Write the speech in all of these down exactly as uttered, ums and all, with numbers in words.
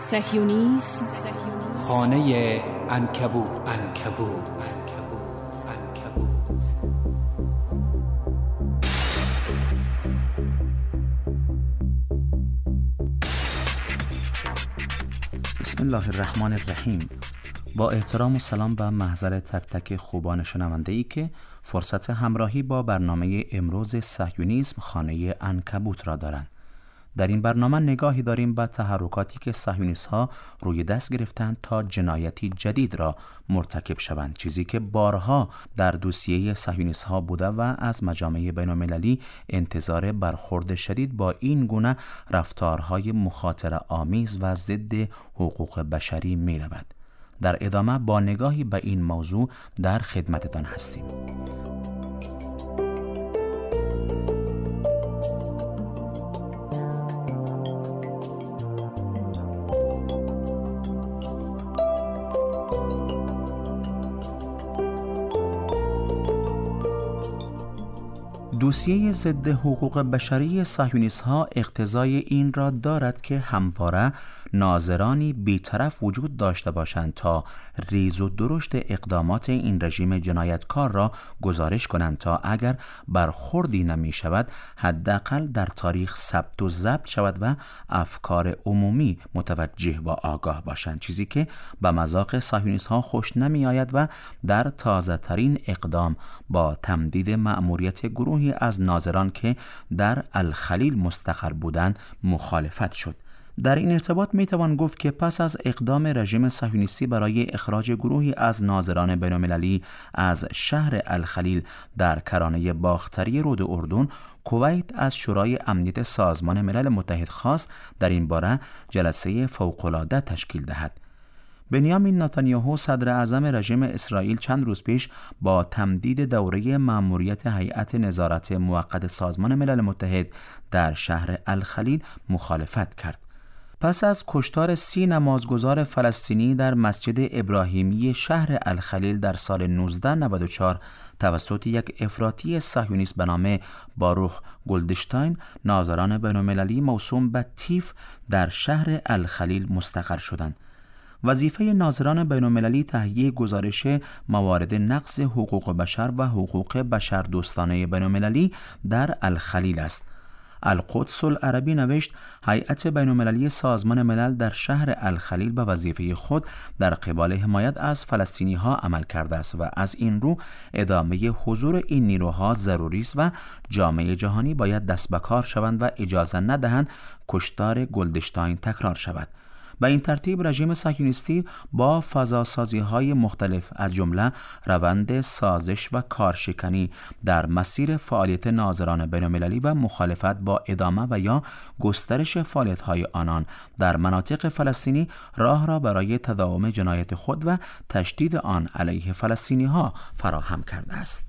صهیونیسم خانه عنکبوت عنکبوت بسم الله الرحمن الرحیم. با احترام و سلام و محضر تک تک خوبان شنونده ای که فرصت همراهی با برنامه امروز صهیونیسم خانه عنکبوت را دارند. در این برنامه نگاهی داریم به تحرکاتی که صهیونیست ها روی دست گرفتند تا جنایتی جدید را مرتکب شوند، چیزی که بارها در دوسیه صهیونیست ها بوده و از مجامع بین المللی انتظار برخورد شدید با این گونه رفتارهای مخاطره آمیز و ضد حقوق بشری می رود. در ادامه با نگاهی به این موضوع در خدمتتان هستیم. دوسیه ضد حقوق بشری صهیونیست‌ها اقتضای این را دارد که همواره ناظرانی بی‌طرف وجود داشته باشند تا ریز و درشت اقدامات این رژیم جنایتکار را گزارش کنند تا اگر برخوردی نمی شود حداقل در تاریخ ثبت و ضبط شود و افکار عمومی متوجه و آگاه باشند، چیزی که به مذاق صهیونیست‌ها خوش نمی آید و در تازه ترین اقدام با تمدید مأموریت گروهی از ناظران که در الخلیل مستقر بودند مخالفت شد. در این ارتباط می توان گفت که پس از اقدام رژیم صهیونیستی برای اخراج گروهی از ناظران بین المللی از شهر الخلیل در کرانه باختری رود اردن، کویت از شورای امنیت سازمان ملل متحد خواست در این باره جلسه فوق‌العاده تشکیل دهد. بنیامین نتانیاهو صدر اعظم رژیم اسرائیل چند روز پیش با تمدید دوره مأموریت هیئت نظارت موقت سازمان ملل متحد در شهر الخلیل مخالفت کرد. پس از کشتار سی نمازگزار فلسطینی در مسجد ابراهیمی شهر الخلیل در سال نوزده نود و چهار توسط یک افراطی صهیونیست به نام باروخ گلدشتاین، ناظران بین‌المللی موسوم به تیف در شهر الخلیل مستقر شدند. وظیفه ناظران بین‌المللی تهیه گزارش موارد نقض حقوق بشر و حقوق بشردوستانه بین‌المللی در الخلیل است. القدس العربی نوشت هیئت بین‌المللی سازمان ملل در شهر الخلیل به وظیفه خود در قبال حمایت از فلسطینی ها عمل کرده است و از این رو ادامه حضور این نیروها ضروری است و جامعه جهانی باید دست به کار شوند و اجازه ندهند کشتار گلدشتاین تکرار شود. به این ترتیب رژیم صهیونیستی با فضاسازی‌های مختلف از جمله روند سازش و کارشکنی در مسیر فعالیت ناظران بین‌المللی و مخالفت با ادامه و یا گسترش فعالیت‌های آنان در مناطق فلسطینی راه را برای تداوم جنایت خود و تشدید آن علیه فلسطینی‌ها فراهم کرده است.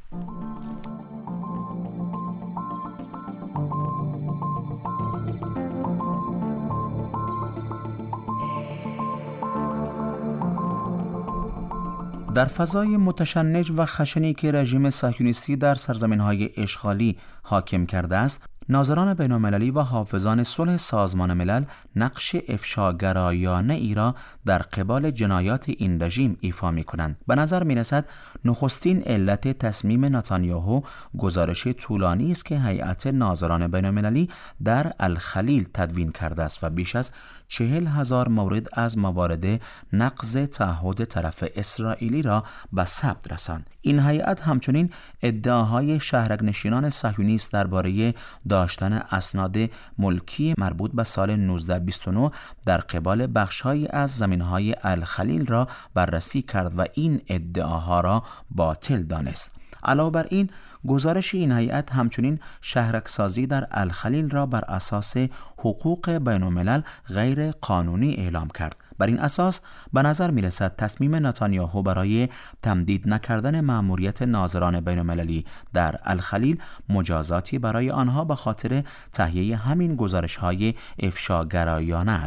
در فضای متشنج و خشنی که رژیم صهیونیستی در سرزمین‌های اشغالی حاکم کرده است، ناظران بین‌المللی و حافظان صلح سازمان ملل نقش افشاگرایانه ای را در قبال جنایات این رژیم ایفا می‌کنند. به نظر می‌رسد نخستین علت تصمیم نتانیاهو گزارش طولانی است که هیئت ناظران بین‌المللی در الخلیل تدوین کرده است و بیش از چهل هزار مورد از موارد نقض تعهد طرف اسرائیلی را به ثبت رساند. این هیئت همچنین ادعاهای شهرک‌نشینان صهیونیست درباره داشتن اسناد ملکی مربوط به سال نوزده بیست و نه در قبال بخش‌هایی از زمین‌های الخلیل را بررسی کرد و این ادعاها را باطل دانست. علاوه بر این، گزارش این هیئت همچنین شهرک‌سازی در الخلیل را بر اساس حقوق بین‌الملل غیر قانونی اعلام کرد. بر این اساس به نظر می رسد تصمیم نتانیاهو برای تمدید نکردن مأموریت ناظران بین‌المللی در الخلیل مجازاتی برای آنها به خاطر تهیه همین گزارش‌های افشاگرایانه است.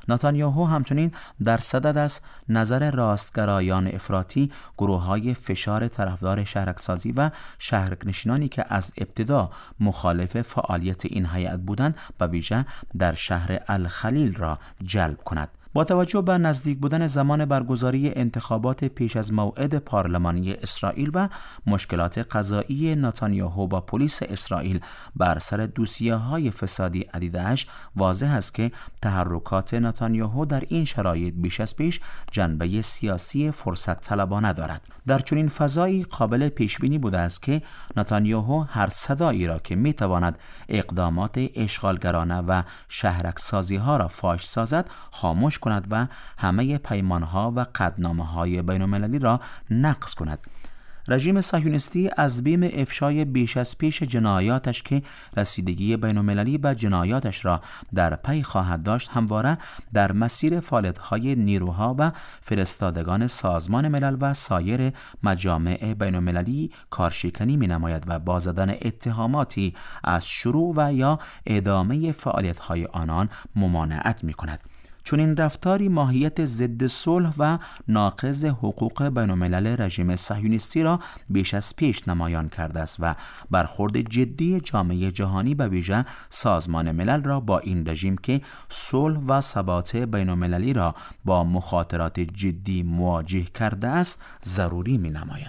نتانیاهو همچنین در صدد است نظر راستگرایان افراطی، گروه‌های فشار طرفدار شهرک‌سازی و شهرنشینانی که از ابتدا مخالف فعالیت این هیئت بودند به ویژه در شهر الخلیل را جلب کند. با توجه به نزدیک بودن زمان برگزاری انتخابات پیش از موعد پارلمانی اسرائیل و مشکلات قضایی نتانیاهو با پلیس اسرائیل بر سر دوسیه‌های فسادی عدیده‌اش، واضح است که تحرکات نتانیاهو در این شرایط بیش از پیش جنبه سیاسی فرصت طلبانه دارد. در چنین فضایی قابل پیش بینی بوده است که نتانیاهو هر صدایی را که میتواند اقدامات اشغالگرانه و شهرک‌سازی‌ها را فاش سازد خاموش کند و همه پیمانها و قطعنامه‌های بین‌المللی را نقض کند. رژیم صهیونیستی از بیم افشای بیش از پیش جنایاتش که رسیدگی بین‌المللی به جنایاتش را در پی خواهد داشت، همواره در مسیر فعالیت‌های نیروها و فرستادگان سازمان ملل و سایر مجامع بین‌المللی کارشکنی می‌نماید و با زدن اتهاماتی از شروع و یا ادامه فعالیت‌های آنان ممانعت می‌کند. چون این رفتاری ماهیت ضد صلح و ناقض حقوق بین‌الملل رژیم صهیونیستی را بیش از پیش نمایان کرده است و برخورد جدی جامعه جهانی به ویژه سازمان ملل را با این رژیم که صلح و ثبات بین‌المللی را با مخاطرات جدی مواجه کرده است ضروری می‌نماید.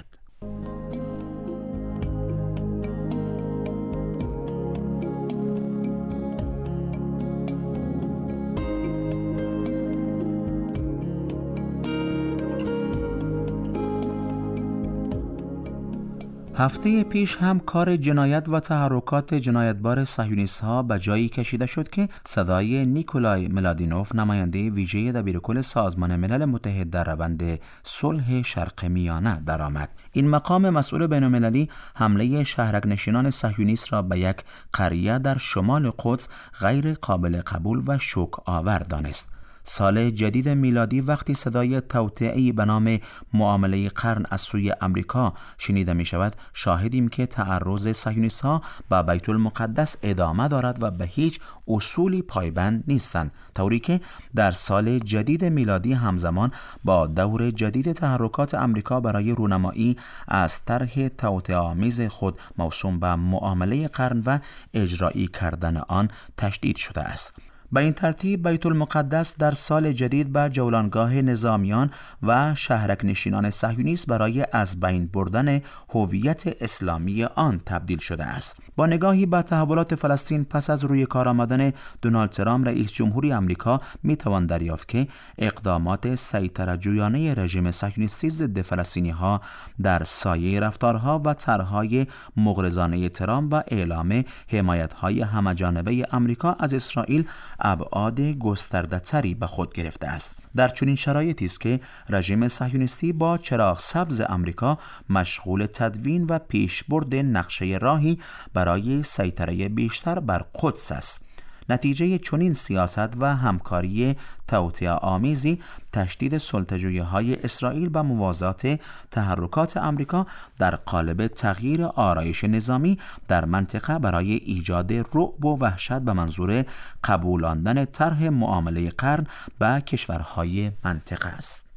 هفته پیش هم کار جنایت و تحرکات جنایتبار صهیونیست‌ها به جایی کشیده شد که صدای نیکولای ملادینوف، نماینده ویژه دبیرکل سازمان ملل متحد در روند صلح شرق میانه درآمد. این مقام مسئول بین‌المللی حمله شهرک‌نشینان صهیونیست را به یک قریه در شمال قدس غیر قابل قبول و شوک آور دانست. سال جدید میلادی وقتی صدای توطئه‌ای به نام معامله قرن از سوی امریکا شنیده می شود، شاهدیم که تعرض صهیونیست‌ها به بیت المقدس ادامه دارد و به هیچ اصولی پایبند نیستند، طوری که در سال جدید میلادی همزمان با دور جدید تحرکات امریکا برای رونمایی از طرح توطئه‌آمیز خود موسوم به معامله قرن و اجرایی کردن آن تشدید شده است. به این ترتیب بیت المقدس در سال جدید به جولانگاه نظامیان و شهرک‌نشینان صهیونیست برای از بین بردن هویت اسلامی آن تبدیل شده است. با نگاهی به تحولات فلسطین پس از روی کار آمدن دونالد ترامپ رئیس جمهوری آمریکا میتوان دریافت که اقدامات سیطره جویانه رژیم صهیونیستی ضد فلسطینی‌ها در سایه رفتارها و طرح‌های مغرضانه ترامپ و اعلام حمایت‌های همه‌جانبه آمریکا از اسرائیل ابعاد گسترده‌تری به خود گرفته است. در چنین شرایطی است که رژیم صهیونیستی با چراغ سبز آمریکا مشغول تدوین و پیشبرد نقشه راهی برای سیطره بیشتر بر قدس است. نتیجه چنین سیاست و همکاری توطئه‌آمیزی تشدید سلطه‌جویی‌های اسرائیل به موازات تحرکات آمریکا در قالب تغییر آرایش نظامی در منطقه برای ایجاد رعب و وحشت به منظور قبولاندن طرح معامله قرن به کشورهای منطقه است.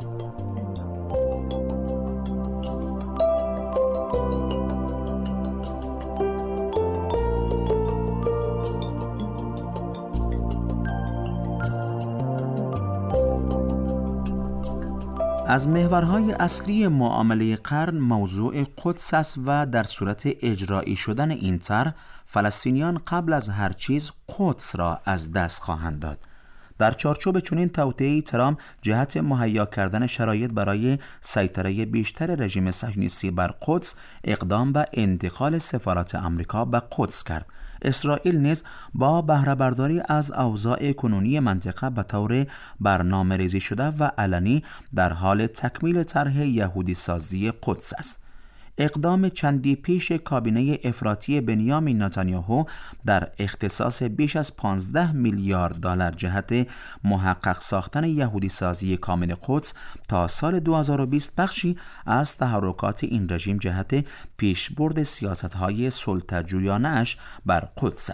از محورهای اصلی معامله قرن موضوع قدس است و در صورت اجرایی شدن این طرح فلسطینیان قبل از هر چیز قدس را از دست خواهند داد. در چارچوب چنین توطئه‌ای ترامپ جهت مهیا کردن شرایط برای سیطره بیشتر رژیم صهیونیستی بر قدس اقدام به انتقال سفارت آمریکا به قدس کرد. اسرائیل نیز با بهره برداری از اوضاع کنونی منطقه به طور برنامه‌ریزی شده و علنی در حال تکمیل طرح یهودی سازی قدس است. اقدام چندی پیش کابینه افراطی بنیامین نتانیاهو در اختصاص بیش از پانزده میلیارد دلار جهت محقق ساختن یهودی سازی کامل قدس تا سال دو هزار و بیست بخشی از تحرکات این رژیم جهت پیشبرد سیاست‌های سلطه‌جویانه‌اش بر قدس است.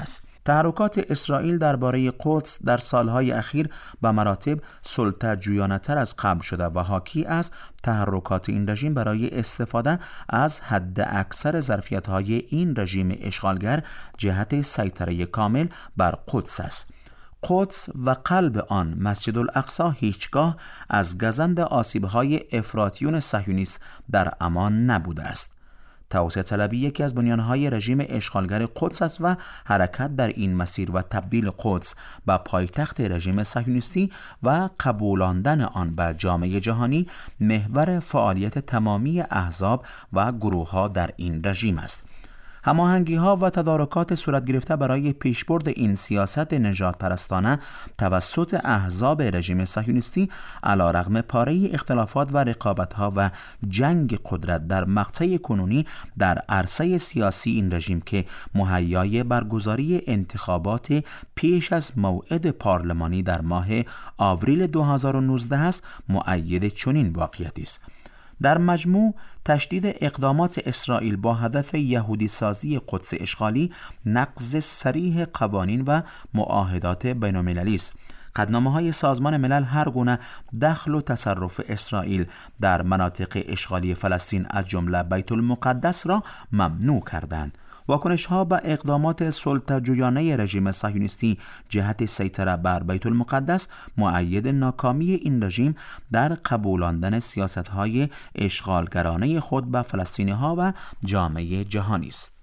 تحرکات اسرائیل درباره قدس در سالهای اخیر به مراتب سلطه‌جویانه‌تر از قبل شده و حاکی از تحرکات این رژیم برای استفاده از حد اکثر ظرفیت‌های این رژیم اشغالگر جهت سیطره کامل بر قدس است. قدس و قلب آن مسجد الاقصی هیچگاه از گزند آسیب‌های افراطیون صهیونیست در امان نبوده است. توسعه طلبی یکی از بنیانهای رژیم اشغالگر قدس است و حرکت در این مسیر و تبدیل قدس به پایتخت رژیم صهیونیستی و قبولاندن آن به جامعه جهانی محور فعالیت تمامی احزاب و گروه‌ها در این رژیم است. هماهنگی‌ها و تدارکات صورت گرفته برای پیشبرد این سیاست نژاد پرستانه توسط احزاب رژیم صهیونیستی علیرغم پاره اختلافات و رقابت‌ها و جنگ قدرت در مقطع کنونی در عرصه سیاسی این رژیم که مهیای برگزاری انتخابات پیش از موعد پارلمانی در ماه آوریل دو هزار و نوزده است، مؤید چنین واقعیتی است. در مجموع تشدید اقدامات اسرائیل با هدف یهودی سازی قدس اشغالی نقض صریح قوانین و معاهدات بین المللی است. قطعنامه‌های سازمان ملل هر گونه دخل و تصرف اسرائیل در مناطق اشغالی فلسطین از جمله بیت المقدس را ممنوع کردند. واکنش‌ها به اقدامات سلطه‌جویانه رژیم صهیونیستی جهت سیطره بر بیت المقدس مؤید ناکامی این رژیم در قبولاندن سیاست‌های اشغالگرانه خود به فلسطینی‌ها و جامعه جهانی است.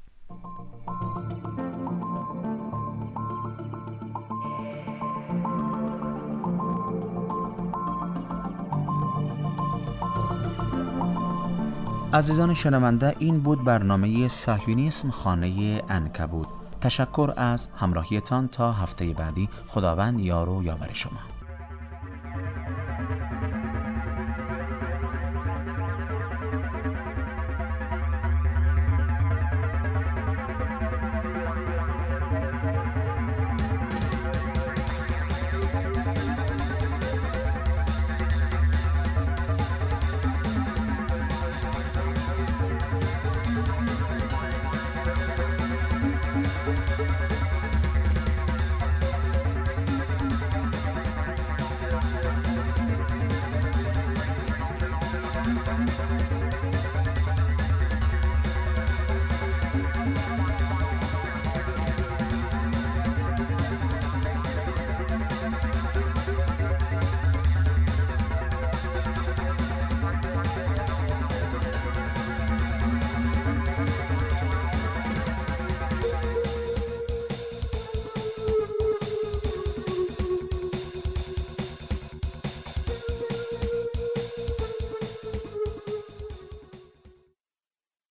عزیزان شنونده، این بود برنامه صهیونیسم خانه عنکبوت. تشکر از همراهیتان. تا هفته بعدی، خداوند یار و یاور شما.